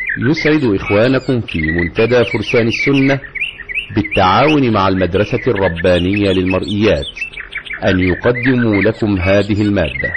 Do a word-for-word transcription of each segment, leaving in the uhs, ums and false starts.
يسعد إخوانكم في منتدى فرسان السنة بالتعاون مع المدرسة الربانية للمرئيات أن يقدموا لكم هذه المادة.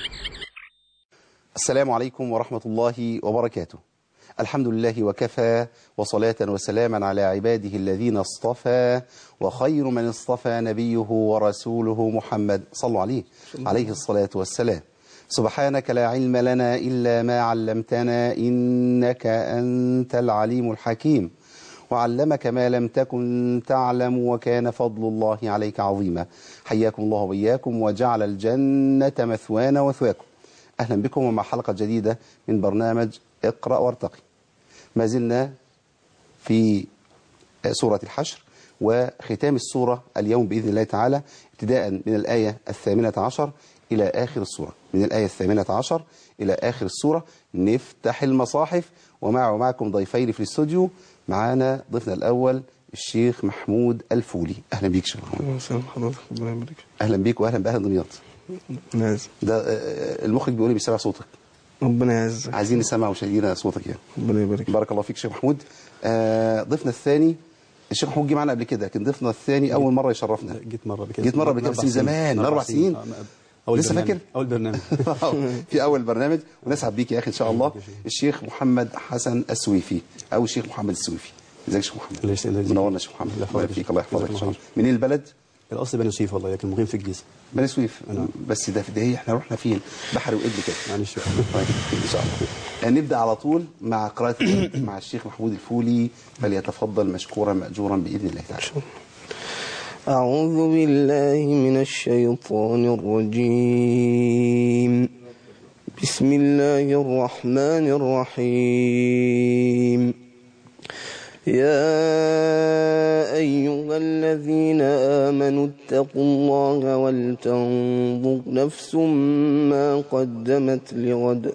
السلام عليكم ورحمة الله وبركاته. الحمد لله وكفى، وصلاة وسلاما على عباده الذين اصطفى، وخير من اصطفى نبيه ورسوله محمد صلوا عليه عليه الصلاة والسلام. سبحانك لا علم لنا إلا ما علمتنا إنك أنت العليم الحكيم، وعلمك ما لم تكن تعلم، وكان فضل الله عليك عظيما. حياكم الله وإياكم وجعل الجنة مثوانا وثواكم. أهلا بكم ومع حلقة جديدة من برنامج اقرأ وارتقي. ما زلنا في سورة الحشر، وختام السورة اليوم بإذن الله تعالى ابتداء من الآية الثامنة عشر إلى آخر السورة. من الآية الثامنة عشر إلى آخر السورة نفتح المصاحف، ومع ومعكم ضيفين في الاستوديو. معانا ضيفنا الأول الشيخ محمود الفولي. أهلا بيك شيخ محمود. أهلا حضرتك، ربنا يبارك. أهلا بيك وأهلا بأهل دمياط. ناس ده المخرج بيقول لي بيسمع صوتك، ربنا يعزك. عايزين نسمع مشاهدينا صوتك يعني. ربنا يبارك. بارك الله فيك شيخ محمود. آه ضيفنا الثاني الشيخ محمود جه معنا قبل كده، لكن ضيفنا الثاني أول مرة يشرفنا. جيت مرة بكده جيت مرة بكده بس من زمان، من أربع سنين. أول لسه فاكر؟ أول برنامج في أول برنامج، ونسعد بيك يا أخي إن شاء الله. الشيخ محمد حسن السويفي أو الشيخ محمد السويفي. ازيك يا شيخ محمد؟ منورنا يا شيخ محمد. الله يبارك فيك، الله يحفظك. منين البلد؟ الأصل بني سويف والله، لكن مقيم في الجيزة. بني سويف. بس ده في ده احنا رحنا فين؟ بحر وقبل كده. معلش طيب إن شاء الله. نبدأ على طول مع قراءة مع الشيخ محمود الفولي، فليتفضل مشكورا مأجورا بإذن الله تعالى. أعوذ بالله من الشيطان الرجيم. بسم الله الرحمن الرحيم. يا أيها الذين آمنوا اتقوا الله ولتنظر نفس ما قدمت لغد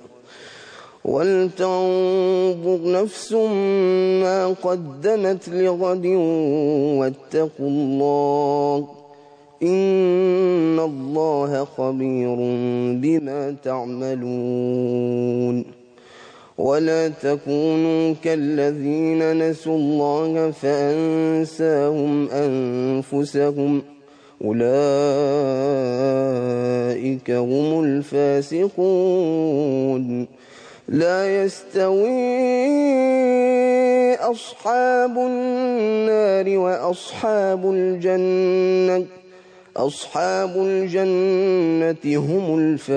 ولتنظر نفس ما قدمت لغد واتقوا الله إن الله خبير بما تعملون. ولا تكونوا كالذين نسوا الله فأنساهم أنفسهم أولئك هم الفاسقون. لا يستوي أصحاب النار وأصحاب الجنة أصحاب الجنة هم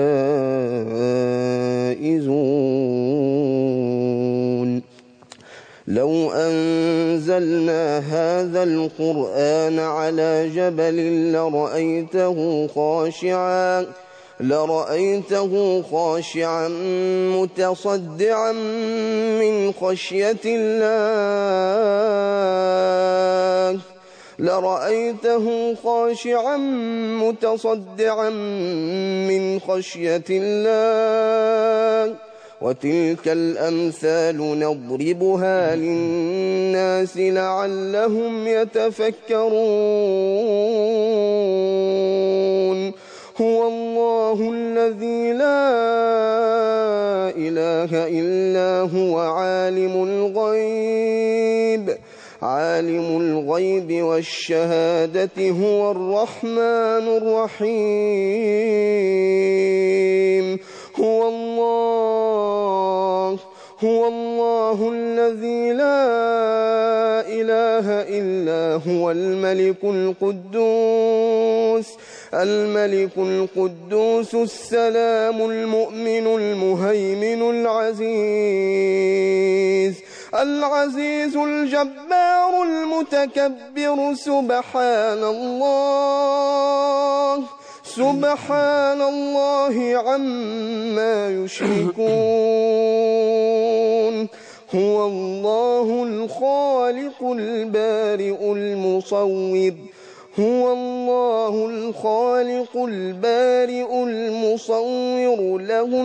الفائزون. لو أنزلنا هذا القرآن على جبل لرأيته خاشعا لرأيته خاشعا متصدعا من خشية الله لرأيته خاشعا متصدعا من خشية الله. وتلك الأمثال نضربها للناس لعلهم يتفكرون. هو الله الذي لا إله إلا هو عالم الغيب عالم الغيب والشهادة هو الرحمن الرحيم. هو الله هو الله الذي لا إله إلا هو الملك القدوس الملك القدوس السلام المؤمن المهيمن العزيز العزيز الجبار المتكبر. سبحان الله سبحان الله عما يشركون. هو الله الخالق البارئ المصور هو الله الخالق البارئ المصور له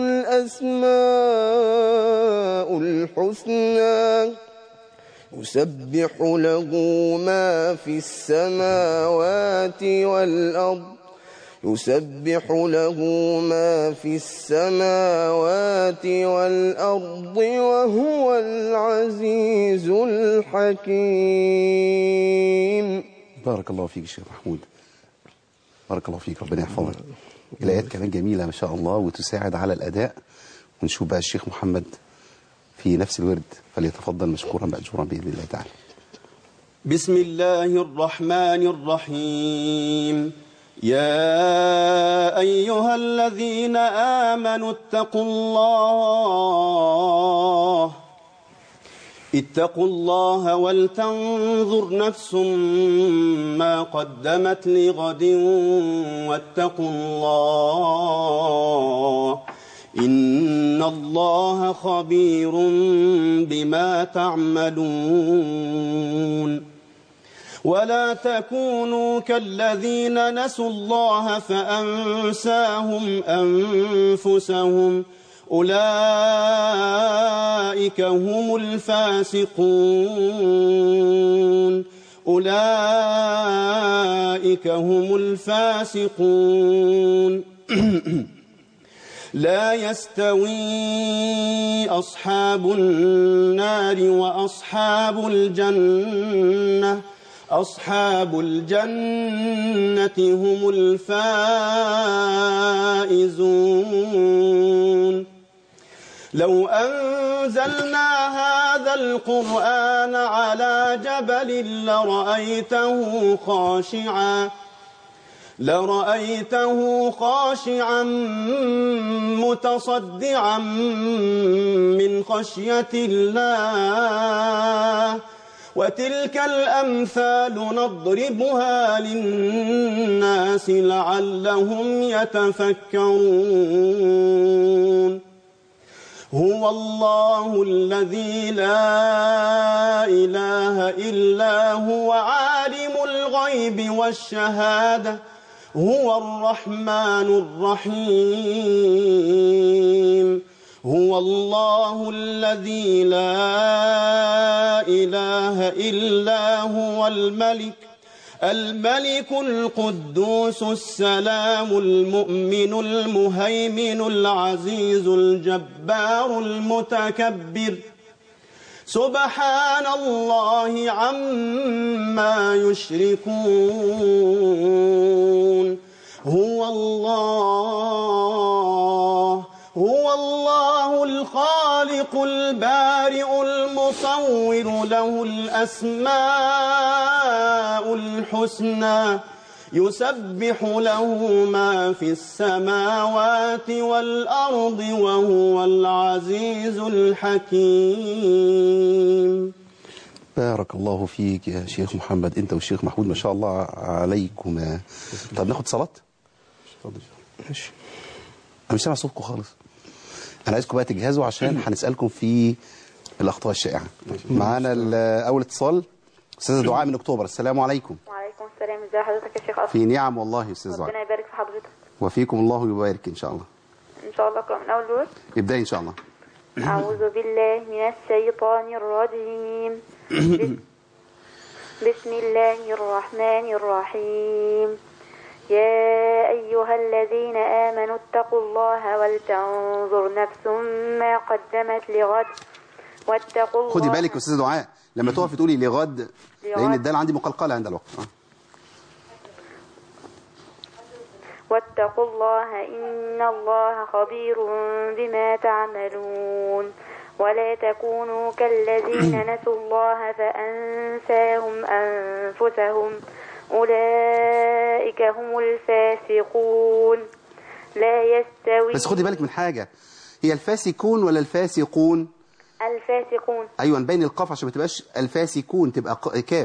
الأسماء الحسنى يسبح له ما في السماوات والأرض يسبح له ما في السماوات والأرض وهو العزيز الحكيم. بارك الله فيك الشيخ محمود، بارك الله فيك، ربنا يحفظك. الآيات كمان جميلة ما شاء الله وتساعد على الأداء. ونشوف بقى الشيخ محمد في نفس الورد، فليتفضل مشكورا مأجورا بإذن الله تعالى. بسم الله الرحمن الرحيم. يا أيها الذين آمنوا اتقوا الله اتقوا الله ولتنظر نفس ما قدمت لغد واتقوا الله إن الله خبير بما تعملون. ولا تكونوا كالذين نسوا الله فأنساهم أنفسهم أولئك هم الفاسقون أولئك هم الفاسقون لا يستوي أصحاب النار وأصحاب الجنة أصحاب الجنة هم الفائزون. لو أنزلنا هذا القرآن على جبل لرأيته خاشعا لرأيته خاشعا متصدعا من خشية الله وتلك الأمثال نضربها للناس لعلهم يتفكرون. هو الله الذي لا إله إلا هو عالم الغيب والشهادة هو الرحمن الرحيم. هو الله الذي لا إله إلا هو الملك الملك القدوس السلام المؤمن المهيمن العزيز الجبار المتكبر سبحان الله عما يشركون. هو الله هو الله الخالق البارئ المصور له الأسماء الحسنى يسبح له ما في السماوات والأرض وهو العزيز الحكيم. بارك الله فيك يا شيخ محمد، انت والشيخ محمود ما شاء الله عليكما. طب ناخد صلاة؟ ماشي. انا مش سامع صوتكم خالص. انا عايزكم بقى تجهزوا عشان هنسألكم في الأخطاء الشائعة. معانا أول اتصال أستاذة دعاء من أكتوبر. السلام عليكم. وعليكم السلام. ازي حضرتك يا شيخ أصلا؟ في نعم والله يا أستاذ دعاء. ربنا يبارك في حضرتك. وفيكم الله يبارك إن شاء الله. إن شاء الله. أقرأ من أول دور. ابدأي إن شاء الله. أعوذ بالله من الشيطان الرجيم. بسم الله الرحمن الرحيم. يا أيها الذين آمنوا اتقوا الله ولتنظر نفس ما قدمت لغد واتقوا الله. خدي بالك يا أستاذة دعاء لما تقفي تقولي لغد لأن الدال عندي مقلقلة عند الوقت. واتقوا الله إن الله خبير بما تعملون. ولا تكونوا كالذين نسوا الله فأنساهم أنفسهم أولئك هم الفاسقون. لا يستوي. بس خدي بالك من حاجة، هي الفاسقون ولا الفاسقون؟ الفاسقون. أيوة بين القاف عشان ما تبقاش الفاسقون تبقى كاف.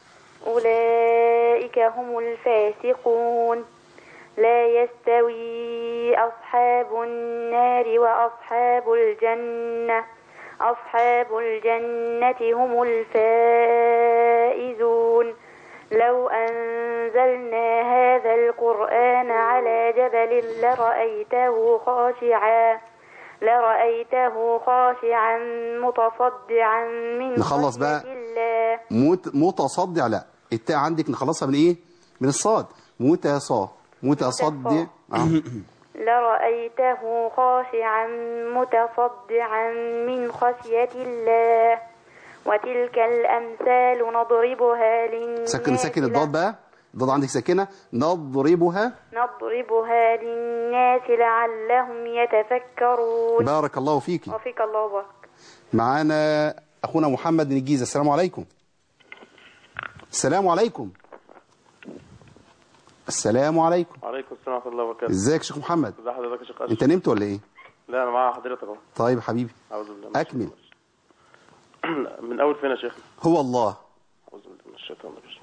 أولئك هم الفاسقون. لا يستوي أصحاب النار وأصحاب الجنة أصحاب الجنة هم الفائزون. لو أنزلنا هذا القرآن على جبل لرأيته خاشعا لرأيته خاشعا متصدعا من نخلص بقى الله. مت... متصدع لا التاء عندك نخلصها من ايه؟ من الصاد. متصا متصدع آه. لرأيته خاشعا متصدعا من خشية الله وتلك الأمثال نضربها للناس. سكن سكن الضاد بقى، الضاد عندك ساكنة. نضربها نضربها للناس لعلهم يتفكرون. بارك الله فيك. وفيك الله وبارك. معانا أخونا محمد من الجيزة. السلام عليكم. السلام عليكم. السلام عليكم. وعليكم السلام ورحمة الله وبركاته. ازيك يا شيخ محمد؟ ازي حضرتك يا شيخ أشرف؟ انت نمت ولا ايه؟ لا انا مع حضرتك اهو. طيب حبيبي اعوذ بالله. اكمل. من اول فين يا شيخ؟ هو الله. اعوذ بالله من الشيطان الرجيم.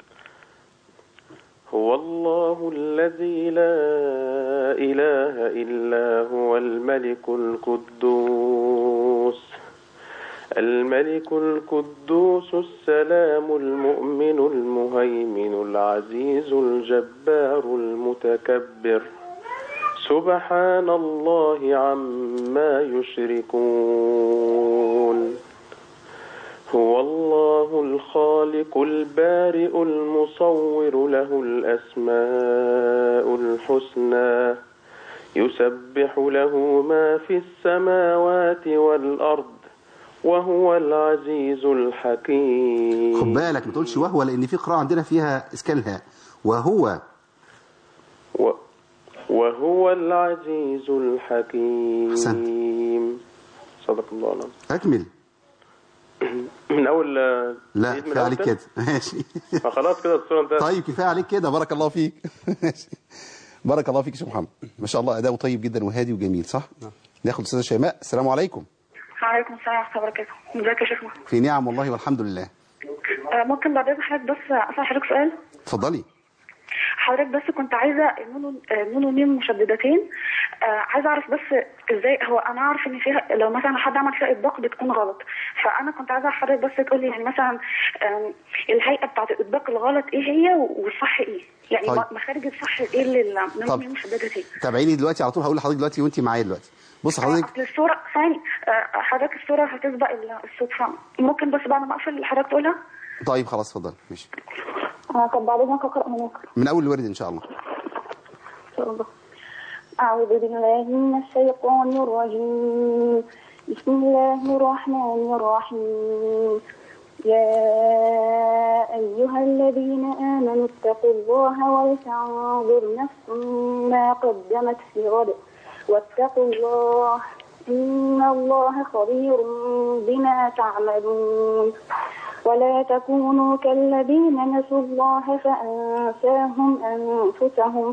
هو الله الذي لا اله الا هو الملك القدوس الملك القدوس السلام المؤمن المهيمن العزيز الجبار المتكبر سبحان الله عما يشركون. هو الله الخالق البارئ المصور له الأسماء الحسنى يسبح له ما في السماوات والأرض وهو العزيز الحكيم. خد بالك ما تقولش وهو، لأن في قراءة عندنا فيها إسكان الهاء. وهو و... وهو العزيز الحكيم. أحسنت. صدق الله العظيم. أكمل. من أول لا كفاية عليك كده. ماشي خلاص كده الصورة انتهت. طيب كفاية عليك كده. بارك الله فيك. بارك الله فيك يا شيخ محمد، ما شاء الله أداؤه طيب جدا وهادي وجميل. صح؟ ناخد أستاذة شيماء. السلام عليكم. وعليكم السلام ورحمة الله وبركاته. ازيك يا شيخ محمد؟ في نعم والله والحمد لله. آه ممكن بعد اذن حضرتك بس اسال حضرتك سؤال؟ اتفضلي. حضرتك بس كنت عايزه النون النون والميم مشددتين. آه عايزه اعرف بس ازاي. هو انا اعرف ان فيها لو مثلا حد عمل فيها اطباق بتكون غلط، فانا كنت عايزه حضرتك بس تقول لي يعني مثلا الهيئه بتاعت الاطباق الغلط ايه هي والصح ايه؟ يعني طيب. مخارج الصح ايه للنون والميم مشددتين؟ تابعيني دلوقتي على طول، هقول لحضرتك دلوقتي وانت معايا دلوقتي. بص حضرتك الصوره ثاني حضرتك الصوره هتسبق الصوت، ممكن بس بعد ما اقفل حضرتك تقولها؟ طيب خلاص اتفضل. ماشي. اه طب بعد اذنك اقرا من من اول الورد ان شاء الله. أعوذ بالله من الشيطان الرجيم. بسم الله الرحمن الرحيم. يا أيها الذين آمنوا اتقوا الله ولتنظر نفس ما قدمت في غد واتقوا الله إن الله خبير بما تعملون. ولا تكونوا كالذين نسوا الله فأنساهم أنفسهم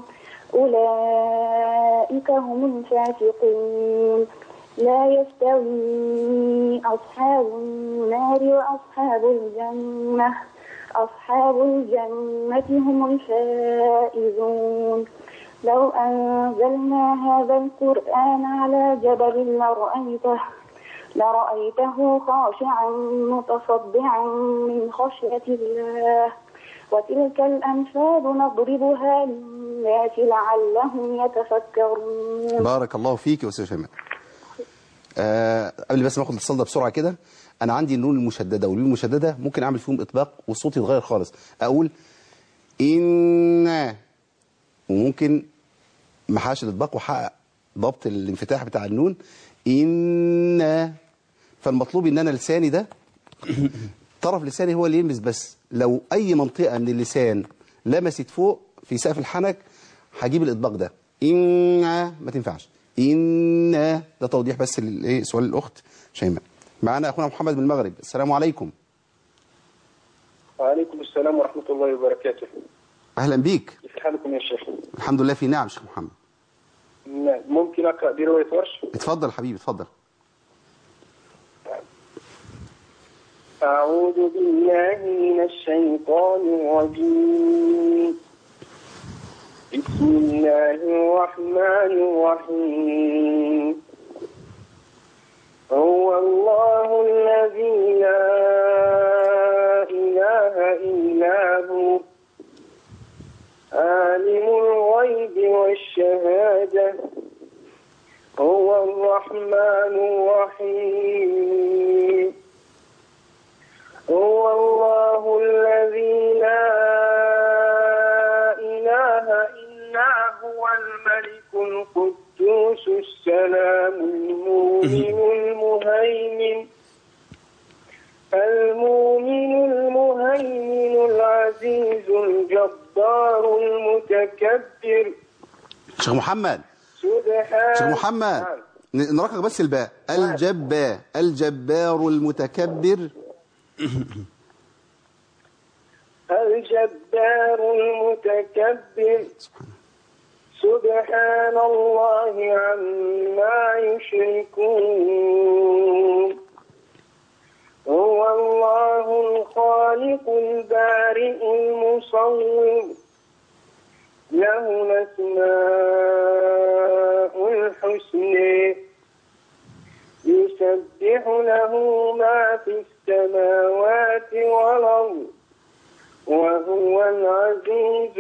أولئك هم الفاسقون. لا يستوي أصحاب النار وأصحاب الجنة أصحاب الجنة هم الفائزون. لو أنزلنا هذا القرآن على جبل لرأيته لرأيته خاشعا متصدعا من خشية الله وتلك الأمثال نضربها للناس لعلهم يتفكرون. بارك الله فيك يا أستاذ شيماء. آه قبل بس ما اخد الاتصال ده بسرعة كده، أنا عندي النون المشددة والميم المشددة ممكن أعمل فيهم إطباق والصوت يتغير خالص. أقول إن، وممكن ما حققش الإطباق وحقق ضبط الانفتاح بتاع النون إن. فالمطلوب إن أنا لساني ده طرف لساني هو اللي يلمس بس. لو أي منطقة من اللسان لمست فوق في سقف الحنك هجيب الإطباق ده. إن ما تنفعش. إن ده توضيح بس لسؤال الأخت شيماء. معنا أخونا محمد من المغرب. السلام عليكم. وعليكم السلام ورحمة الله وبركاته. أهلا بيك. كيف حالكم يا شيخ؟ الحمد لله في نعم شيخ محمد. ممكن أقرأ برواية ورش؟ اتفضل حبيبي اتفضل. أعوذ بالله من الشيطان الرجيم. بسم الله الرحمن الرحيم. هو الله الذي لا إله إلا هو عالم الغيب والشهادة هو الرحمن الرحيم. هو الله الذي لا إله إلا المهيمن المؤمن المهيمن العزيز الجبار المتكبر. شيخ محمد سبحان شيخ محمد ن- نرقق بس الباء. الجبار الجبار المتكبر. الجبار المتكبر. سبحان الله عما يشركون. هو الله الخالق البارئ المصور له الأسماء الحسنى يسبح له ما في السماوات والأرض وهو العزيز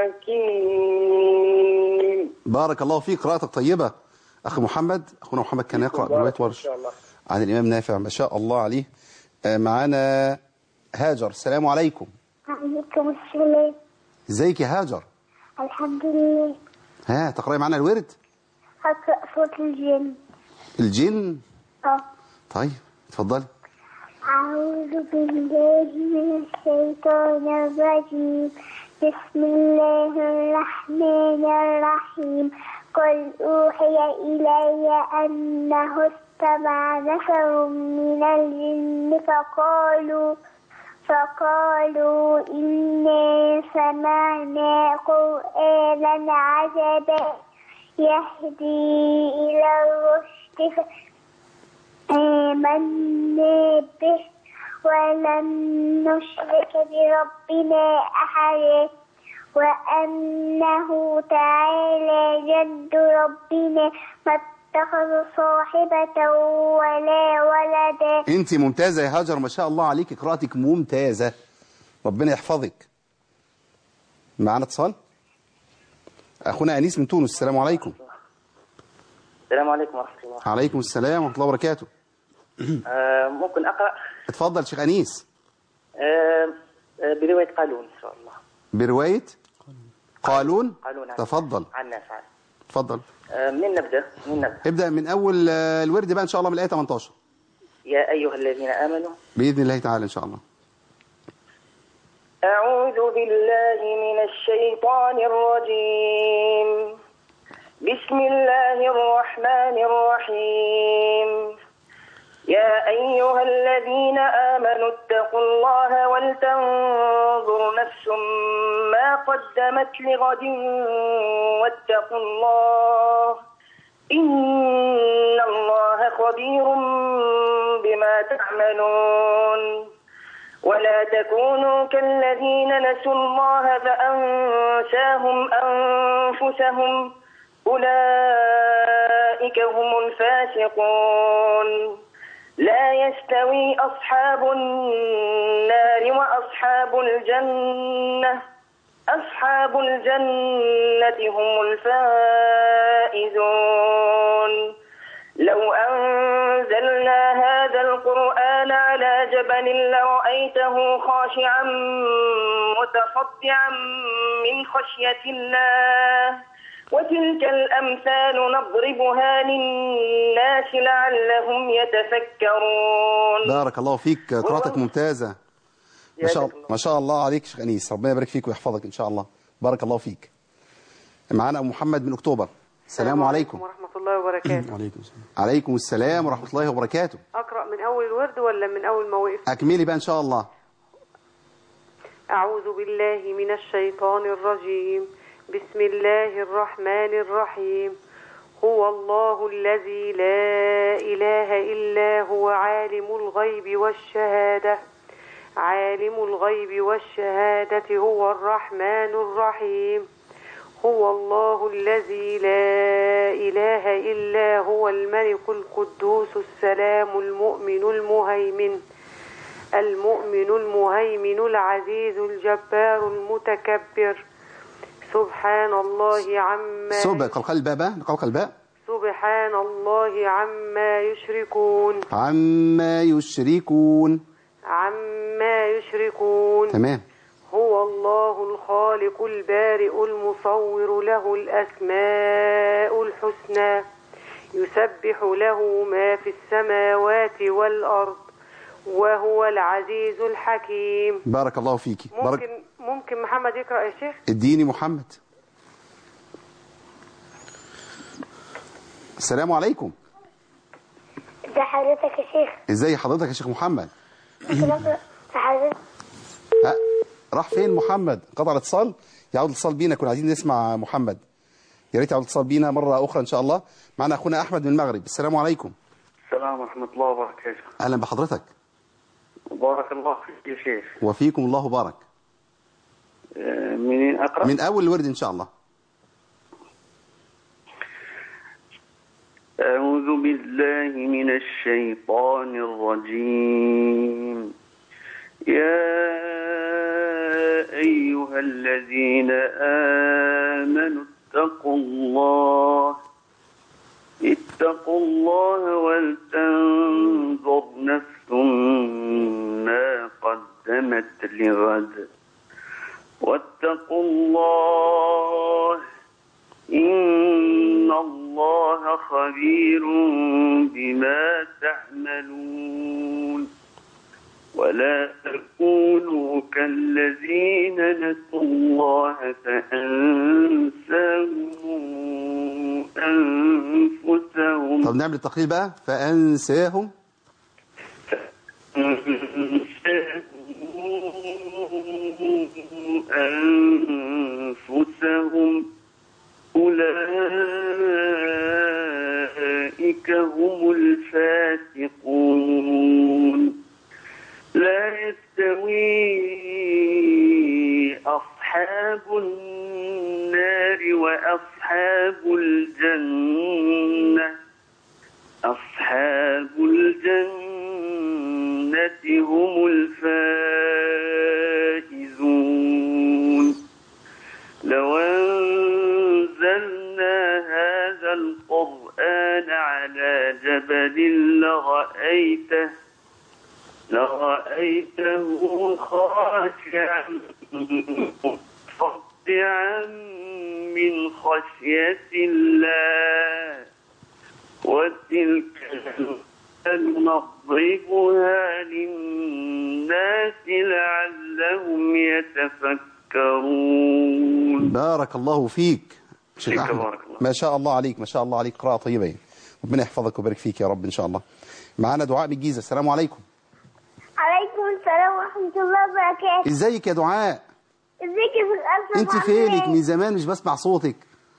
الحكيم. بارك الله فيك، قراءتك طيبة أخي محمد. أخونا محمد كان يقرأ برواية ورش عن الإمام نافع ما شاء الله عليه. آه، معانا هاجر. السلام عليكم. عليكم السلام. ازيك يا هاجر؟ الحمد لله. ها تقرأي معنا الورد؟ هقرأ سورة الجن. الجن؟ اه. طيب اتفضلي. أعوذ بالله من الشيطان الرجيم. بسم الله الرحمن الرحيم. قل أوحي إلي أنه استمع نفر من الجن فقالوا فقالوا إنا سمعنا قرآنا عجبا يهدي إلى الرشد آمنا به ولن نشرك بربنا أحدا وأنه تعالى جد ربنا ما اتخذ صاحبة ولا ولدا. انت ممتازة يا هاجر ما شاء الله عليك، قراءتك ممتازة، ربنا يحفظك. معنا اتصال أخونا أنيس من تونس. السلام عليكم. السلام عليكم ورحمة الله. عليكم السلام ورحمة الله وبركاته. آه ممكن أقرأ؟ اتفضل شيخ أنيس. آه برواية قالون إن شاء الله. برواية قالون؟ قالون تفضل. عن نافع. تفضل. آه منين نبدأ؟ منين نبدأ؟ ابدأ من أول الورد بقى إن شاء الله من الآية ثمانية عشر. يا أيها الذين آمنوا. بإذن الله تعالى إن شاء الله. أعوذ بالله من الشيطان الرجيم. بسم الله الرحمن الرحيم. يا أيها الذين آمنوا اتقوا الله ولتنظر نفس ما قدمت لغد واتقوا الله إن الله خبير بما تعملون. ولا تكونوا كالذين نسوا الله فأنساهم أنفسهم أولئك هم الفاسقون. لا يستوي أصحاب النار وأصحاب الجنة أصحاب الجنة هم الفائزون. لو أنزلنا هذا القرآن على جبل لرأيته خاشعا متصدعا من خشية الله وتلك الأمثال نضربها للناس لعلهم يتفكرون. بارك الله فيك، قراءتك ممتازة ما شاء الله ما شاء الله عليك شيخ أنيس، ربنا يبارك فيك ويحفظك إن شاء الله. بارك الله فيك. معانا أبو محمد من أكتوبر. السلام عليكم ورحمة الله وبركاته. عليكم السلام. عليكم السلام ورحمة الله وبركاته. أقرأ من أول الورد ولا من أول ما وقف؟ أكملي بقى إن شاء الله. أعوذ بالله من الشيطان الرجيم. بسم الله الرحمن الرحيم. هو الله الذي لا إله إلا هو عالم الغيب والشهادة عالم الغيب والشهادة هو الرحمن الرحيم. هو الله الذي لا إله إلا هو الملك القدوس السلام المؤمن المهيمن المؤمن المهيمن العزيز الجبار المتكبر. سبحان الله عما سبق قلقل الباء بقى قلقل الباء. سبحان الله عما يشركون عما يشركون عما يشركون تمام. هو الله الخالق البارئ المصور له الأسماء الحسنى يسبح له ما في السماوات والأرض وهو العزيز الحكيم. بارك الله فيكي. ممكن بارك... ممكن محمد يقرأ يا شيخ؟ اديني محمد. السلام عليكم. ازي حضرتك يا شيخ؟ ازي حضرتك يا شيخ محمد؟ حضرتك أه راح فين محمد؟ قطع الاتصال. يعود الاتصال بينا، كنا عايزين نسمع محمد. يا ريت يعود الاتصال بينا مرة أخرى إن شاء الله. معنا أخونا أحمد من المغرب. السلام عليكم. السلام ورحمة الله وبركاته. أهلا بحضرتك. بارك الله فيك يا شيخ. وفيكم الله بارك. منين أقرأ؟ من أول الورد إن شاء الله. أعوذ بالله من الشيطان الرجيم. يا أيها الذين آمنوا اتقوا الله اتقوا الله ولتنظر نفس ما قدمت لغد واتقوا الله إن الله خبير بما تعملون. ولا تكونوا كالذين نسوا الله فأنساهم أنفسهم. طب نعمل التقليل بقى. فأنساهم أنفسهم أولئك هم الفاسقون. لا يستوي أصحاب النار وأصحاب الجنة أصحاب الجنة هم الفائزون. لو أنزلنا هذا القرآن على جبل لرأيته لرأيته خاشعا متصدعا من خشية الله. وتلك نضربها للناس لعلهم يتفكرون. بارك الله فيك شيخ أحمد. ما شاء الله عليك، ما شاء الله عليك، قراءة طيبة. ربنا يحفظك ويبارك فيك يا رب إن شاء الله. معانا دعاء بالجيزة. السلام عليكم. عليكم السلام ورحمة الله وبركاته. ازيك يا دعاء؟ ازيك يا شيخ أشرف؟ انت فينك من زمان مش بسمع صوتك.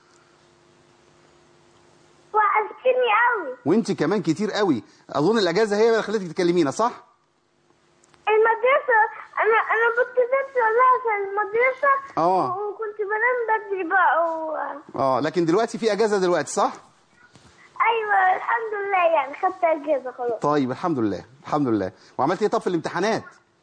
وحشتني قوي. وانت كمان كتير قوي. اظن الاجازه هي اللي خلتك تكلمينا صح؟ المدرسة انا انا كنت درس والله عشان المدرسة. اه وكنت بنام بدري بقى و... اه لكن دلوقتي في اجازه دلوقتي صح؟ ايوه الحمد لله، يعني خدت اجازة خلاص. طيب الحمد لله الحمد لله. وعملت ايه طب في الامتحانات؟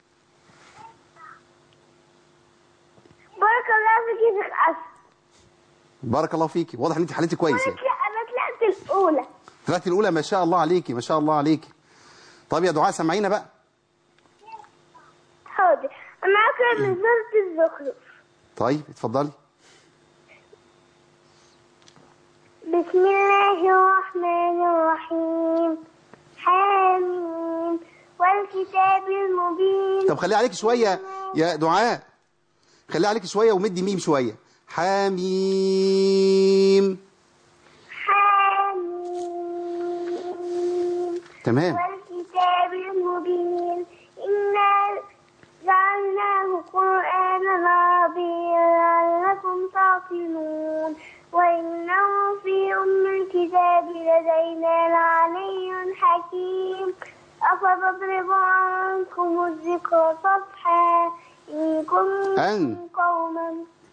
بارك الله فيك يا شيخ أشرف. بارك الله فيكي. واضح ان انت حالتي كويسه. انا طلعت الاولى. طلعتي الاولى ما شاء الله عليكي ما شاء الله عليكي. طب يا دعاء سمعينا بقى. حاضر. انا اقرا من سورة الزخرف. طيب اتفضلي. بسم الله الرحمن الرحيم. حميم والكتاب المبين. طب خليها عليك شويه يا دعاء، خليها عليك شويه ومدي ميم شويه. حميم. حميم تمام. والكتاب المبين إنا جعلناه قرآنا عربيا لعلكم تعقلون وإنه في أم الكتاب لدينا لعلي حكيم. أفنضرب عنكم الذكر صفحا إن كنتم قوما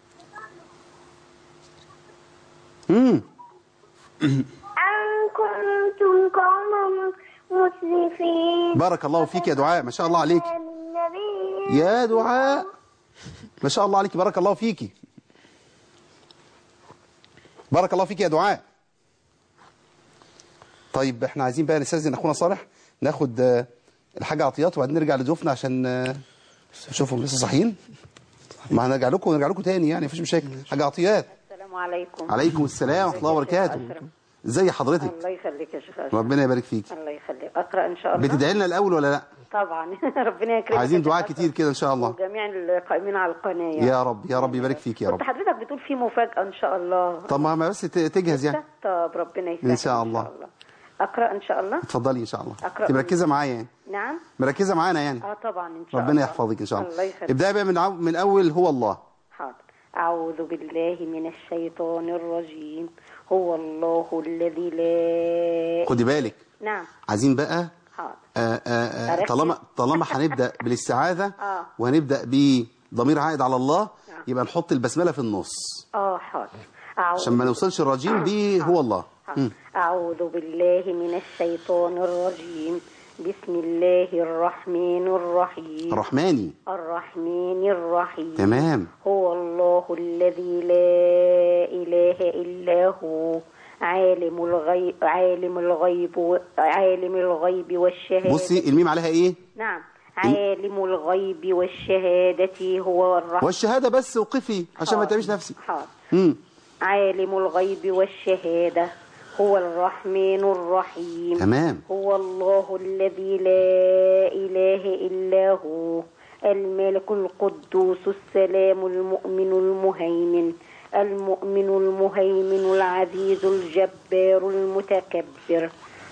امم أن كنتم قوما مسرفين. بارك الله فيك يا دعاء ما شاء الله عليك يا دعاء ما شاء الله عليك. بارك الله فيكي بارك الله فيك يا دعاء. طيب احنا عايزين بقى نستاذن اخونا صالح ناخد الحاجة عطيات وبعدين نرجع لضيوفنا عشان نشوفهم لسه صاحيين. ما هنرجع لكم ونرجع لكم تاني يعني مفيش مشاكل. حاجة عطيات. السلام عليكم. عليكم السلام ورحمة الله وبركاته. زي حضرتك. الله يخليك يا شيخ أشرف. ربنا يبارك فيك. الله يخليك. اقرا ان شاء الله. بتدعي لنا الاول ولا لا؟ طبعا. ربنا يكرمك. عايزين دعاء كتير كده ان شاء الله. وجميع القائمين على القناه يا, يا رب يا رب يبارك فيك يا رب. كنت حضرتك بتقول في مفاجاه ان شاء الله. طب ما بس تجهز يعني. طب ربنا يسعدك ان شاء الله. اقرا ان شاء الله. اتفضلي ان شاء الله. أقرأ. انت مركزه معايا يعني. نعم. مركزه معانا يعني. اه طبعا ان شاء ربنا الله. يحفظك ان شاء الله. الله يخليك. ابدأي بقى من عو... من اول هو الله. حاضر. اعوذ بالله من الشيطان الرجيم. هو الله الذي لا. خدي بالك. نعم. عايزين بقى حاضر. آآ آآ طالما طالما هنبدا بالاستعاذه اه وهنبدا بضمير عائد على الله آه. يبقى نحط البسمله في النص. اه حاضر. عشان ما نوصلش الرجيم بيه هو الله. أعوذ بالله من الشيطان الرجيم. بسم الله الرحمن الرحيم. الرحماني. الرحمن الرحيم. تمام. هو الله الذي لا إله إلا هو عالم الغيب عالم الغيب عالم الغيب والشهادة. بصي الميم عليها ايه؟ نعم. عالم الغيب والشهادة هو الرحمن. والشهادة بس وقفي عشان ما تعمليش نفسي. حاضر. امم عالم الغيب والشهادة هو الرحمن الرحيم. تمام. هو الله الذي لا إله إلا هو الملك القدوس السلام المؤمن المهيمن المؤمن المهيمن العزيز الجبار المتكبر.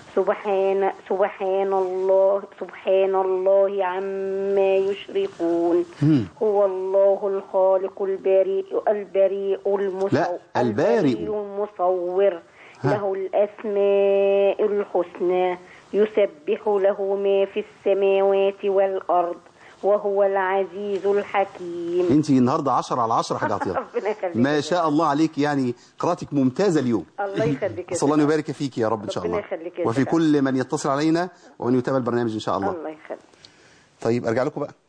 سبحان سبحان الله سبحان الله عما يشركون. هو الله الخالق البريء البريء المصور. لا البارئ المصور. له الأسماء الحسنى يسبح له ما في السماوات والأرض وهو العزيز الحكيم. انت النهارده عشرة على عشرة حاجه عطيه. ما شاء الله عليك يعني قراءتك ممتازه اليوم. الله يخليك. صلى الله يبارك فيك يا رب ان شاء الله. وفي كل من يتصل علينا ومن يتابع البرنامج ان شاء الله. الله يخليك. طيب ارجع لكم بقى.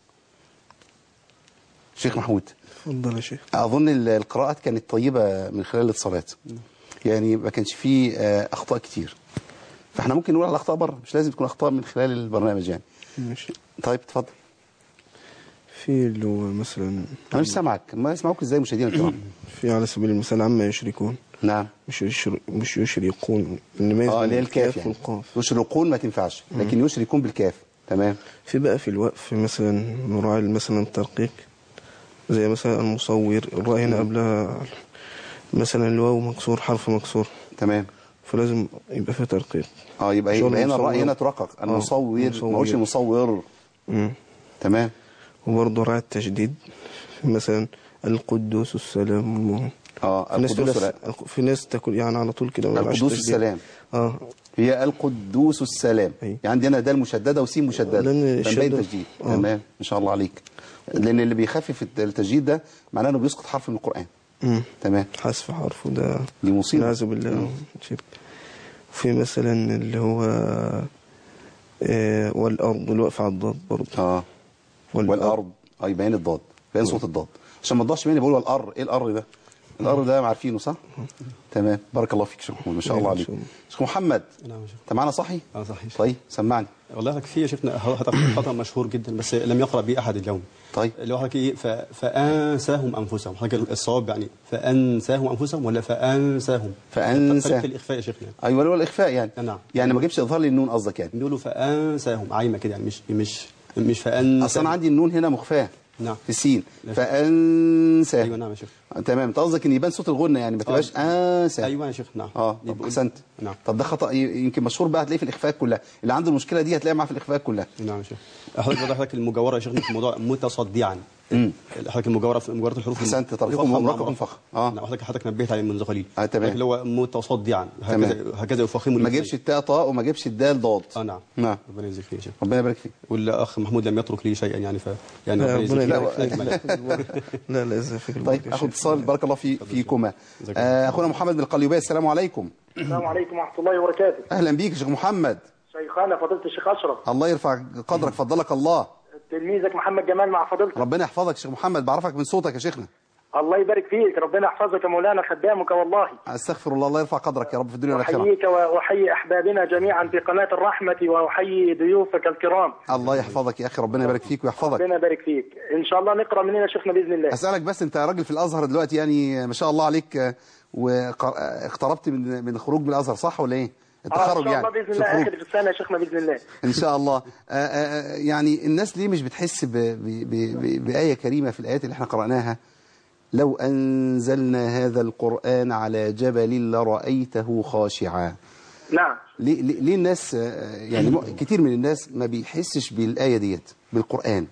شيخ محمود. اتفضل يا شيخ. اظن القراءات كانت طيبه من خلال الاتصالات. يعني ما كانش فيه اخطاء كتير. فاحنا ممكن نقول على الاخطاء بره، مش لازم تكون اخطاء من خلال البرنامج يعني. ماشي. طيب اتفضل. في اللي هو مثلا انا مش سامعك، ما يسمعوك ازاي مشاهدينا الكرام؟ في على سبيل المثال عما يشركون. نعم. مش يشر... مش يشركون نميز اه اللي هي الكاف يعني. والقاف. يشركون ما تنفعش، لكن يشركون بالكاف. تمام. في بقى في الوقف مثلا نراعي مثلا الترقيق زي مثلا المصور الراء هنا قبلها مثلا الواو مكسور حرف مكسور. تمام. فلازم يبقى فيه ترقيق. اه يبقى يبقى هنا الراء هنا ترقق. المصور ما هوش المصور. امم تمام. وبرضه راعي التشديد مثلا القدوس السلام المهم. اه القدوس في ناس تاكل يعني على طول كده القدوس السلام. اه هي القدوس السلام. يعني عندنا دال مشدده وسين مشدده فبين تشديد. آه. تمام ما شاء الله عليك. لان اللي بيخفف التشديد ده معناه انه بيسقط حرف من القران. امم تمام. حذف حرف وده دي مصيبه نعوذ بالله. في مثلا اللي هو آه والارض الوقف على الضاد برضه. اه والارض, والأرض. اه يبين الضاد بين صوت الضاد عشان ما تضيعش مني. بقول والار ايه الار ده؟ الار ده عارفينه صح؟ تمام. بارك الله فيك شيخ محمد ما شاء الله عليك. شيخ محمد. نعم يا شيخ. انت معانا صحي؟ اه صحيح. طيب سمعني. والله في يا شيخنا خطأ مشهور جدا بس لم يقرأ به احد اليوم. طيب اللي هو حضرتك ايه فانساهم انفسهم. حضرتك الصواب يعني فانساهم انفسهم ولا فانساهم؟ فانسى في الاخفاء يا شيخنا. ايوه اللي هو الاخفاء يعني. نعم. يعني ما جبش اظهار للنون قصدك يعني. بيقولوا فانساهم عايمه كده يعني مش مش مش فانسى. اصلا عندي النون هنا مخفاه. نعم. في السين فانسى. ايوه نعم يا شيخ. تمام. انت قصدك ان يبان صوت الغنه يعني ما تبقاش انسى. ايوه يا شيخ. نعم. اه طب احسنت. نعم. طب ده خطا يمكن مشهور بقى هتلاقيه في الاخفاءات كلها. اللي عنده المشكله دي هتلاقيها معاه في الاخفاءات كلها. نعم يا شيخ. حضرتك حضرتك المجاوره يا شيخ في موضوع متصدعا. امم حضرتك المجاوره في مجاوره الحروف. احسنت. طريقهم رقم منفخ. اه نعم. حضرتك حضرتك نبهت عليه منذ قليل. اه تمام. اللي هو متصدعا هكذا هكذا يفخمه. ما جابش التاء طاء وما جابش الدال ضاد. اه نعم. نعم. ربنا يجزيك خير يا شيخ. ربنا يبارك فيك. والاخ محمود لم يترك لي شيئا يعني ف يعني ربنا يبارك فيك. لا لا ازاي فيك. طيب اخد اتصال. بارك الله في فيكما. آه اخونا محمد من القليوبيه. السلام عليكم. السلام عليكم ورحمه الله وبركاته. اهلا بيك يا شيخ محمد. شيخنا فضيله الشيخ اشرف. الله يرفع قدرك. فضلك الله. تلميذك محمد جمال مع فضيلتك. ربنا يحفظك يا شيخ محمد. بعرفك من صوتك يا شيخنا. الله يبارك فيك، ربنا يحفظك يا مولانا، خدامك والله. استغفر الله، الله يرفع قدرك يا رب في الدنيا والآخرة. أحييك وأحيي أحبابنا جميعا في قناة الرحمة، وأحيي ضيوفك الكرام. الله يحفظك يا أخي، ربنا يبارك فيك ويحفظك. ربنا يبارك فيك. إن شاء الله نقرأ منين يا شيخنا بإذن الله؟ أسألك بس، أنت راجل في الأزهر دلوقتي يعني ما شاء الله عليك، واقتربت من من الخروج من الأزهر صح ولا إيه؟ التخرج يعني. إن شاء الله بإذن الله آخر في السنة يا شيخنا بإذن الله. إن شاء الله. آآ آآ يعني الناس ليه مش بتحس ب ب ب بآية كريمة في الآيات اللي احنا قرأناها؟ لو أنزلنا هذا القرآن على جبل لرأيته خاشعا. نعم. ليه, ليه الناس يعني كتير من الناس ما بيحسش بالآية ديت بالقرآن؟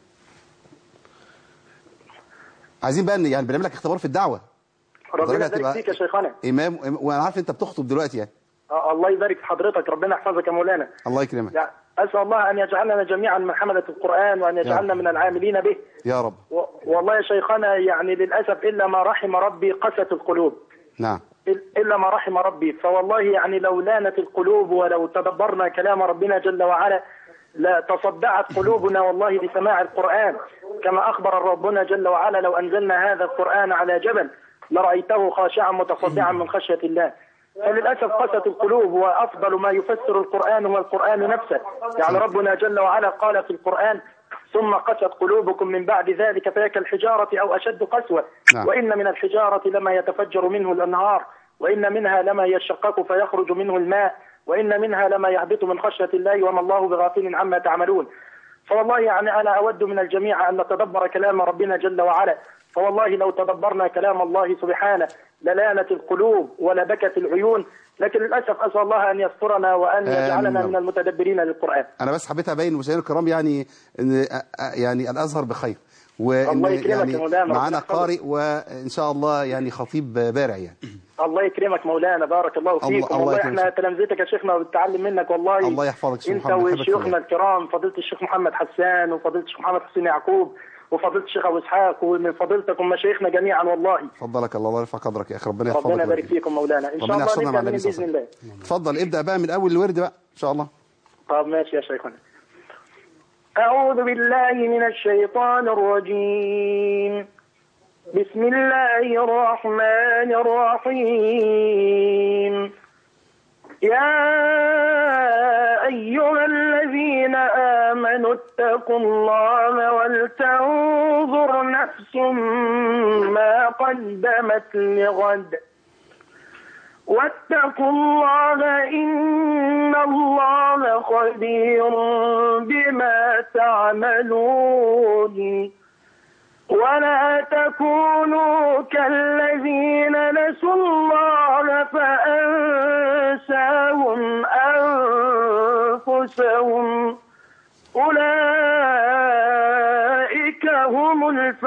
عايزين بقى يعني بنعمل لك اختبار في الدعوة. ربنا يبارك فيك يا شيخنا. إمام، وأنا عارف أنت بتخطب دلوقتي يعني. آه الله يبارك في حضرتك، ربنا يحفظك يا مولانا. الله يكرمك. يعني أسأل الله أن يجعلنا جميعا من حملة القرآن، وأن يجعلنا من العاملين به يا رب. و... والله يا شيخنا يعني للأسف إلا ما رحم ربي قست القلوب. نعم. إلا ما رحم ربي، فوالله يعني لو لانت القلوب ولو تدبرنا كلام ربنا جل وعلا لا تصدعت قلوبنا والله لسماع القرآن، كما أخبر ربنا جل وعلا لو أنزلنا هذا القرآن على جبل لرأيته خاشعا متصدعا من خشية الله. فللأسف قست القلوب، وأفضل ما يفسر القرآن هو القرآن نفسه. يعني ربنا جل وعلا قال في القرآن ثم قست قلوبكم من بعد ذلك فهي كالحجارة أو أشد قسوة. نعم. وإن من الحجارة لما يتفجر منه الأنهار، وإن منها لما يشقق فيخرج منه الماء، وإن منها لما يهبط من خشية الله وما الله بغافل عما تعملون. فوالله يعني أنا أود من الجميع أن نتدبر كلام ربنا جل وعلا، فوالله لو تدبرنا كلام الله سبحانه للانت القلوب ولبكت العيون، لكن للأسف أسأل الله أن يسترنا وأن يجعلنا من المتدبرين للقرآن. أنا بس حبيت أبين مشاهدينا الكرام يعني إن يعني الأزهر بخير، وإن يعني معنا قارئ وإن شاء الله يعني خطيب بارع يعني. الله يكرمك مولانا، بارك الله فيكم. والله احنا تلامذتك يا شيخنا وبنتعلم منك والله. الله يحفظك شيخ محمد. انت وشيوخنا الكرام فضيلة الشيخ محمد حسان وفضيلة الشيخ محمد حسين يعقوب وفضيلة الشيخ ابو اسحاق، ومن فضيلتكم مشايخنا جميعا والله. فضلك الله، الله يرفع قدرك يا اخي، ربنا يحفظك. ربنا يبارك فيكم مولانا. ان شاء الله نبدا من باذن الله. اتفضل ابدا بقى من اول الورد بقى ان شاء الله. طب ماشي يا شيخنا. أعوذ بالله من الشيطان الرجيم. بسم الله الرحمن الرحيم. يا أيها الذين آمنوا اتقوا الله ولتنظر نفس ما قدمت لغد واتقوا الله إن الله خبير بما تعملون. ولا تكونوا كالذين نسوا الله فأنساهم أنفسهم أولئك هم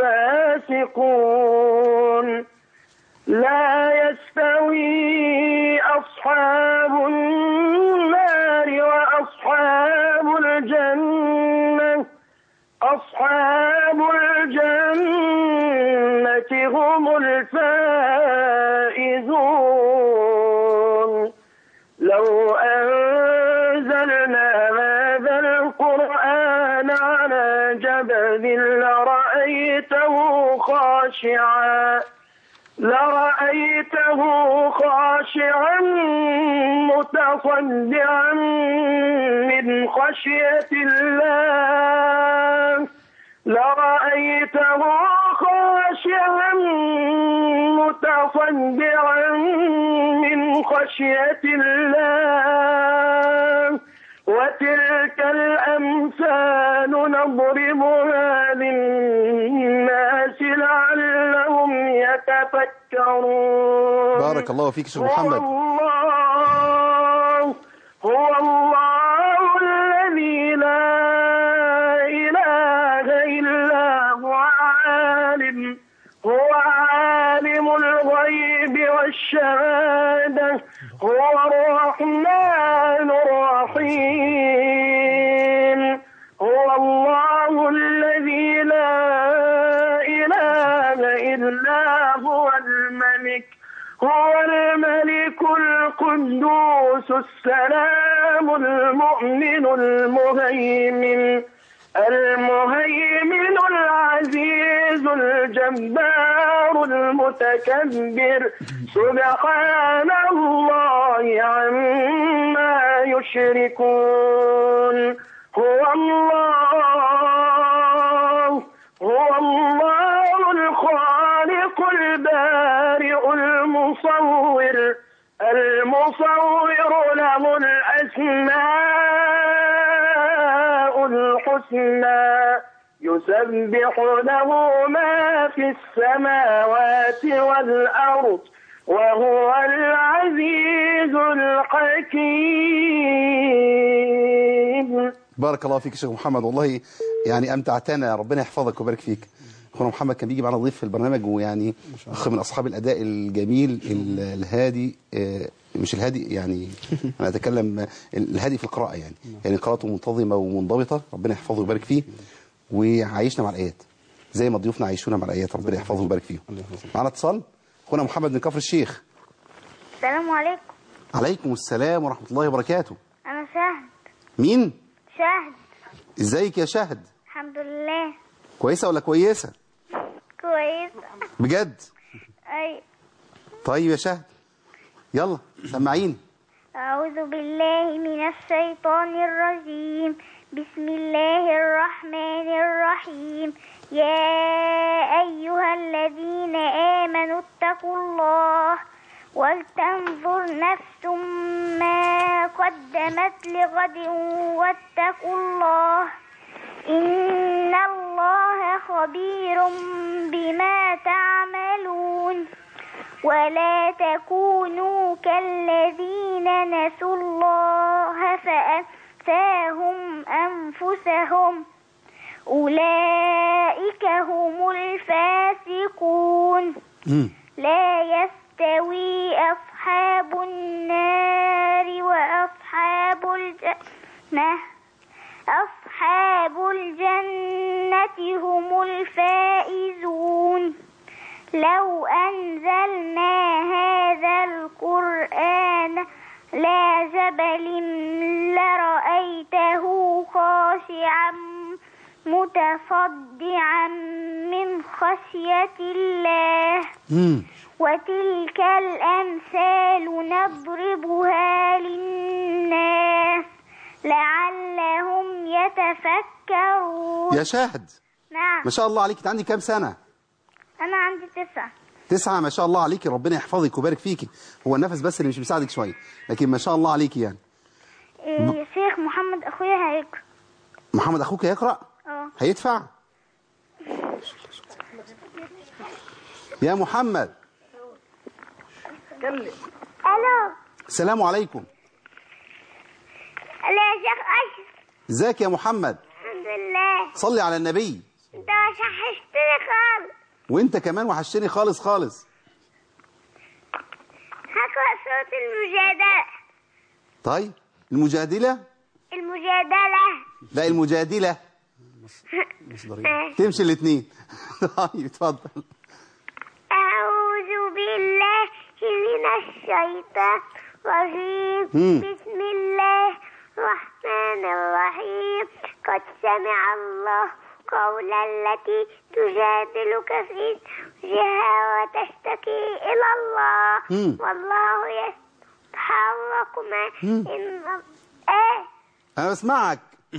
الفاسقون. لا يستوي أصحاب النار وأصحاب الجنة أصحاب الجنة هم الفائزون. لو أنزلنا هذا القرآن على جبل لرأيته خاشعا لرأيته خاشعا متصدعا من خشية الله لرأيته خاشعا متصدعا من خشية الله. وتلك الأمثال نضربها للناس لعلهم يتفكرون. بارك الله فيك شيخ محمد. هو الله هو الله الذي لا إله إلا هو عالم هو عالم الغيب والشهادة هو الرحمن الرحيم. هو الله الذي لا إله إلا هو الملك هو الملك القدوس السلام المؤمن المهيمن المهيمن العزيز الجبار المتكبر سبحان الله عما يشركون. هو الله هو الله الخالق البارئ المصور المصور له الأسماء الحسنى يسبح له ما في السماوات والأرض وهو العزيز الحكيم. بارك الله فيك يا شيخ محمد، والله يعني أمتعتنا، ربنا يحفظك ويبارك فيك. أخونا محمد كان بيجي معنا ضيف في البرنامج، ويعني أخ من أصحاب الأداء الجميل الهادي، مش الهادي يعني أنا أتكلم الهادي في القراءة، يعني يعني قراءته منتظمة ومنضبطة، ربنا يحفظه ويبارك فيه، وعايشنا مع الآيات زي ما ضيوفنا عايشونا مع الآيات، ربنا يحفظه ويبارك فيهم. معنا اتصال، أخونا محمد من كفر الشيخ. السلام عليكم. عليكم السلام ورحمة الله وبركاته. أنا شهد. مين؟ شهد. ازيك يا شهد؟ الحمد لله. كويسة ولا كويسة؟ كويسة. بجد؟ أي. طيب يا شهد يلا سمعيني. أعوذ بالله من الشيطان الرجيم، بسم الله الرحمن الرحيم. يا أيها الذين آمنوا اتقوا الله ولتنظر نفس ما قدمت لغد واتقوا الله إن الله خبير بما تعملون. ولا تكونوا كالذين نسوا الله فأنساهم أنفسهم أولئك هم الفاسقون. لا يستوي أصحاب النار وأصحاب الجنة أصحاب الجنة هم الفائزون. لو أنزلنا هذا القرآن لا جبل لرأيته خاشعا متصدعا من خشية الله. وتلك الأمثال نضربها للناس لعلهم يتفكرون. يا شاهد. نعم. ما شاء الله عليك، انت عندك كام سنة؟ أنا عندي تسعة. تسعة، ما شاء الله عليك، ربنا يحفظك ويبارك فيكي. هو النفس بس اللي مش بيساعدك شوية، لكن ما شاء الله عليك يعني. إيه ب... يا شيخ محمد أخويا هيقرأ. محمد أخوك هيقرأ؟ اه. هيدفع؟ يا محمد. ألو. السلام عليكم. ألو يا شيخ أشرف. ازيك يا محمد؟ الحمد لله. صلي على النبي. انت وحشتني خالص. وانت كمان وحشتني خالص خالص. هقرأ سورة المجادلة. طيب المجادلة؟ المجادلة. لا المجادلة. تمشي الاثنين. طيب اتفضل. أعوذ بالله من الشيطان الرجيم. بسم الله الرحمن الرحيم. قد سمع الله قول التي تجادلك في زوجها وتشتكي إلى الله. مم. والله يتحركما إن إيه أنا بسمعك.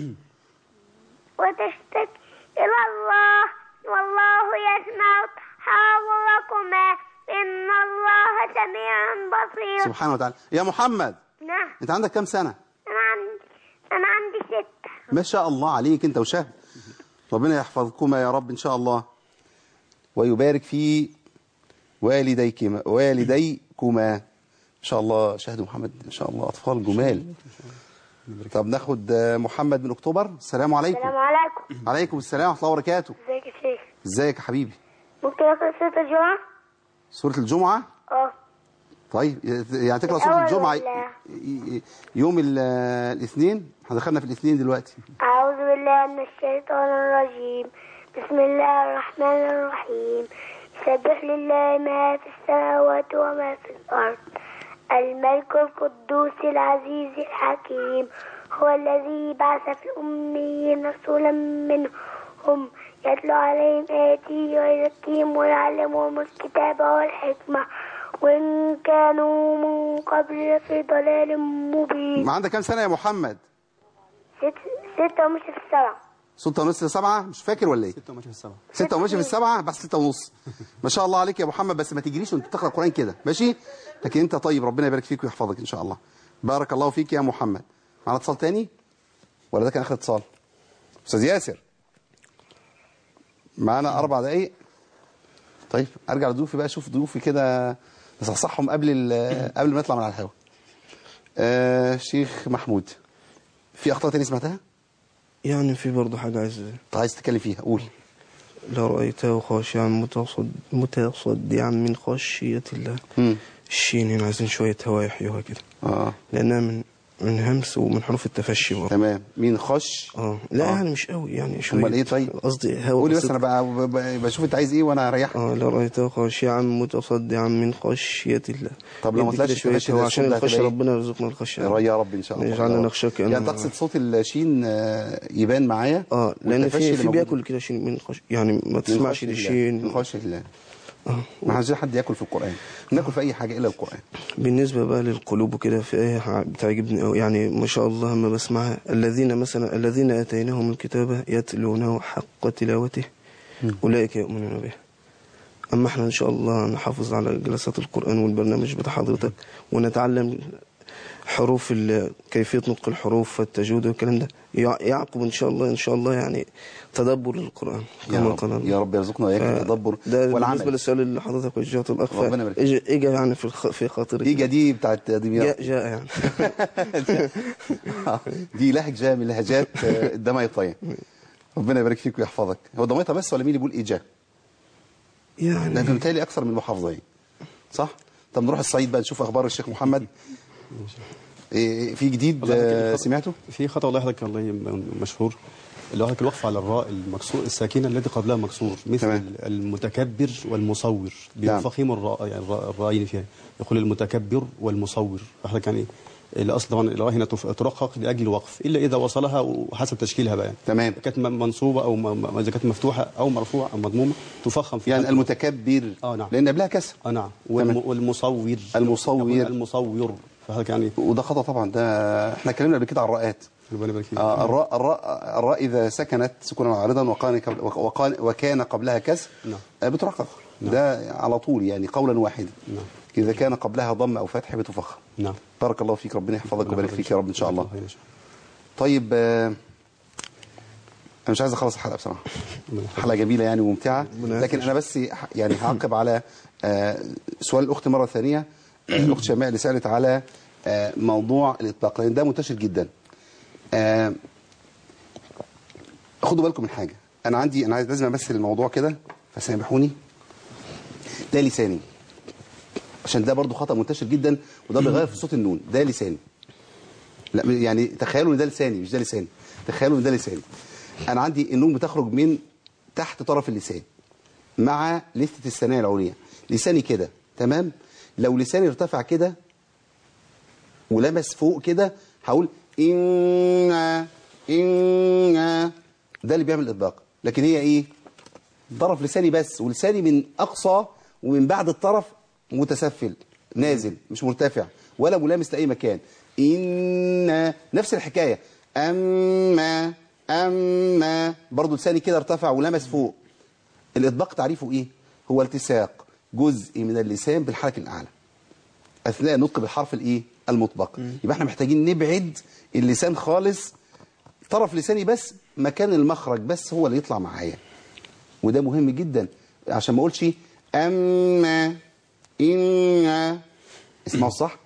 وتشتكي إلى الله والله يسمع تحاوركما إن الله سميع بصير. سبحانه وتعالى. يا محمد. نعم. أنت عندك كم سنة؟ أنا عندي أنا عندي ستة. ما شاء الله عليك أنت وشهد، ربنا يحفظكما يا رب إن شاء الله، ويبارك في والديكما والديكما إن شاء الله. شهد ومحمد إن شاء الله أطفال جمال. طب ناخد محمد من أكتوبر. السلام عليكم. السلام عليكم. عليكم السلام ورحمة الله وبركاته. ازيك يا شيخ؟ ازيك يا حبيبي؟ ممكن أقرأ سورة الجمعة؟ سورة الجمعة؟ اه. طيب يعني تقرأ سورة الجمعة يوم الاثنين؟ احنا دخلنا في الاثنين دلوقتي. أعوذ بالله من الشيطان الرجيم. بسم الله الرحمن الرحيم. يسبح لله ما في السماوات وما في الأرض الملك القدوس العزيز الحكيم. هو الذي بعث في الأميين رسولا منه منهم يتلو عليهم آياته ويزكيهم ويعلمهم الكتاب والحكمة وإن كانوا من قبل في ضلال مبين. ما عندك كام سنة يا محمد؟ ست ستة ومش في السبعة. ستة ونص لسبعة مش فاكر ولا ايه؟ ستة وماشي في السبعة. ستة وماشي في السبعة بس ستة ونص. ما شاء الله عليك يا محمد، بس ما تجريش وانت بتقرأ القرآن كده ماشي؟ لكن انت طيب، ربنا يبارك فيك ويحفظك ان شاء الله. بارك الله فيك يا محمد. معنا اتصال تاني ولا ده كان اخر اتصال؟ استاذ ياسر معانا اربع دقايق. طيب ارجع لضيوفي بقى، اشوف ضيوفي كده نصحصحهم قبل قبل ما نطلع من على الهواء. آه شيخ محمود، في اخطاء تاني سمعتها؟ يعني في برضه حاجة عايز عايز تتكلم فيها، قول. لو رأيته خاشعا متصد... متصدعا من خشية الله. مم. الشين هنا عايزين شوية هوا يحيوها كده. اه لأنها من من همس ومن حروف التفشي برضه. تمام. مين خش؟ اه لا آه. يعني مش قوي يعني شوية. امال ايه طيب؟ قصدي هوا. قولي بس انا بقى بشوف انت عايز ايه وانا هريحك. اه لو رأيته خاشعا متصدعا من خشية الله. طب لو ما طلعش شوية هوا عشان الخشية، ربنا يرزقنا الخشية يا رب ان شاء الله. يجعلنا نخشاك. يعني تقصد صوت الشين يبان معايا؟ اه لان في في بياكل كده شين من خش... يعني ما تسمعش للشين من خشية الله. اه ما عايزين حد ياكل في القرآن، ناكل في اي حاجة الا القرآن. بالنسبة بقى للقلوب وكده، في ايه بتعجبني قوي يعني ما شاء الله لما بسمعها، الذين مثلا الذين اتيناهم الكتاب يتلونه حق تلاوته اولئك يؤمنون به. اما احنا ان شاء الله نحافظ على جلسات القرآن والبرنامج بتاع حضرتك ونتعلم حروف كيفية نطق الحروف والتجويد والكلام ده، يعقب ان شاء الله ان شاء الله يعني تدبر للقرآن يا رب. يا رب يرزقنا واياك التدبر والعمل. بالنسبة للسؤال اللي حضرتك وجهته الاخ، اجى يعني في في خاطري. اجى دي بتاعت دمياط. جاء جاء يعني دي لهجة من لهجات الدمياطية. ربنا يبارك فيك ويحفظك. هو دمياطة بس ولا مين اللي بيقول اجا؟ يعني ده متهيألي اكثر من محافظة يعني. صح؟ طب نروح الصعيد بقى نشوف اخبار الشيخ محمد. إيه في جديد سمعته؟ في خطأ الله يحفظك الله مشهور، اللي هو الوقف على الراء المكسور الساكنه التي قبلها مكسور، مثل تمام. المتكبر والمصور بفخيم الراء، يعني الراءين فيها يقول المتكبر والمصور. فحضرتك يعني الاصل طبعا الراء هنا ترقق لاجل الوقف الا اذا وصلها وحسب تشكيلها بقى يعني. تمام. كانت منصوبه او اذا كانت مفتوحه او مرفوعه او مضمومه تفخم فيها. يعني المتكبر اه نعم لان قبلها كسر. اه نعم. والم... والمصور المصور المصور فحضرتك يعني. وده خطأ طبعا، ده احنا اتكلمنا قبل كده على الراءات. ربنا يبارك فيك. آه الراء الراء الراء اذا سكنت سكونا عارضا وكان وكان وكان قبلها كسر نعم آه بترقق. نعم. ده على طول يعني قولا واحدا. نعم. اذا كان قبلها ضم او فتح بتفخم. نعم. بارك الله فيك، ربنا يحفظك ويبارك فيك يا رب ان شاء الله. طيب آه انا مش عايز اخلص الحلقه بصراحه. حلقه جميله يعني وممتعه، لكن انا بس يعني هعقب على آه سؤال الاخت مره ثانيه. آه الاخت شماء اللي سالت على آه موضوع الاطلاق، لان ده منتشر جدا. آه خدوا بالكم من حاجه، انا عندي انا عايز لازم امثل الموضوع كده فسامحوني. ده لساني، عشان ده برضو خطأ منتشر جدا وده بيغير في صوت النون. ده لساني، لا يعني تخيلوا ان ده لساني مش ده لساني، تخيلوا ان ده لساني. انا عندي النون بتخرج من تحت طرف اللسان مع لثة الثنايا العليا. لساني كده تمام. لو لساني ارتفع كده ولمس فوق كده هقول إن إن، ده اللي بيعمل الإطباق. لكن هي إيه؟ طرف لساني بس، ولساني من أقصى ومن بعد الطرف متسفل نازل مش مرتفع ولا ملامس لأي مكان. إن نفس الحكاية. أما أما برضو لساني كده ارتفع ولمس فوق. الإطباق تعريفه إيه؟ هو التساق جزء من اللسان بالحركة الأعلى أثناء النطق بالحرف الإيه؟ المطبق. يبقى احنا محتاجين نبعد اللسان خالص، طرف لساني بس مكان المخرج بس هو اللي يطلع معايا، وده مهم جدا عشان ما اقولش اما ان. اسمعوا الصح.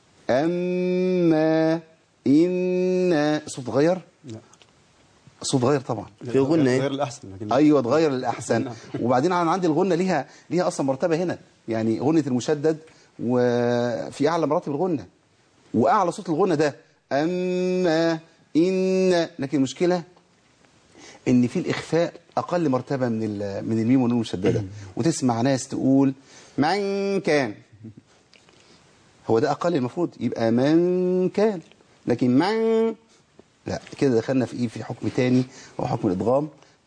اما ان الصوت اتغير؟ لا الصوت اتغير طبعا. في غنة غير الاحسن. لكن ايوه اتغير للاحسن. وبعدين انا عندي الغنه ليها ليها اصلا مرتبه هنا، يعني غنه المشدد وفي اعلى مراتب الغنه، واعلى صوت الغنه ده اما ان. لكن المشكله ان في الاخفاء اقل مرتبه من من الميم والنون المشدده، وتسمع ناس تقول من كان، هو ده اقل المفروض يبقى من كان، لكن من لا، كده دخلنا في ايه؟ في حكم تاني هو حكم الادغام،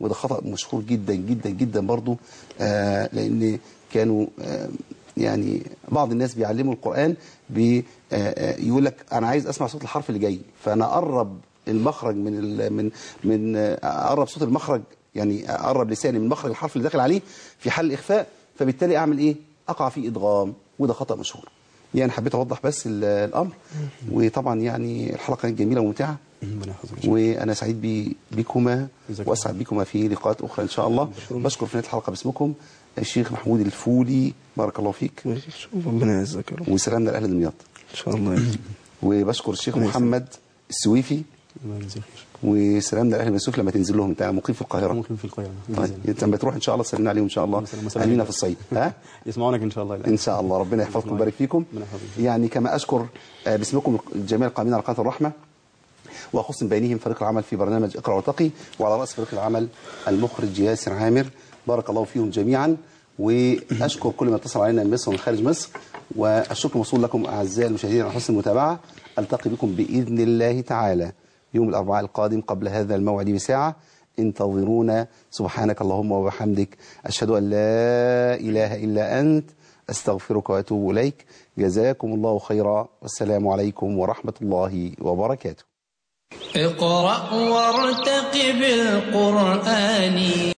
وده خطأ مشهور جدا جدا جدا برضو، آه لأن كانوا آه يعني بعض الناس بيعلموا القرآن بي آه يقول لك أنا عايز أسمع صوت الحرف اللي جاي، فأنا أقرب المخرج من ال من من أقرب صوت المخرج، يعني أقرب لساني من مخرج الحرف اللي داخل عليه في حال الإخفاء، فبالتالي أعمل إيه؟ أقع في إدغام، وده خطأ مشهور. يعني حبيت أوضح بس الأمر. وطبعا يعني الحلقة كانت جميلة وممتعة، وأنا سعيد بي بكما وأسعد بكما في لقاءات أخرى إن شاء الله. بشكر في نهاية الحلقة باسمكم الشيخ محمود الفولي، بارك الله فيك، ربنا يعزك يا رب، وسلامنا لأهل دمياط إن شاء الله. وبشكر الشيخ محمد السويفي، وسلامنا لأهل المسوف لما تنزل لهم. أنت مقيم في القاهرة؟ مقيم في القاهرة. طيب أنت لما تروح إن شاء الله سلمنا عليهم إن شاء الله، أهلنا في الصعيد. ها يسمعونك إن شاء الله. إن شاء الله، ربنا يحفظكم ويبارك فيكم. يعني كما أشكر باسمكم جميع القائمين على قناة الرحمة، وأخص بينهم فريق العمل في برنامج اقرأ وارتقي، وعلى رأس فريق العمل المخرج ياسر عامر، بارك الله فيهم جميعا. وأشكر كل من اتصل علينا من مصر ومن خارج مصر، والشكر موصول لكم أعزائي المشاهدين على حسن المتابعة. ألتقي بكم بإذن الله تعالى يوم الأربعاء القادم قبل هذا الموعد بساعة. انتظرونا. سبحانك اللهم وبحمدك، أشهد أن لا إله إلا أنت، أستغفرك وأتوب إليك. جزاكم الله خيرا، والسلام عليكم ورحمة الله وبركاته. اقرأ وارتقب القرآن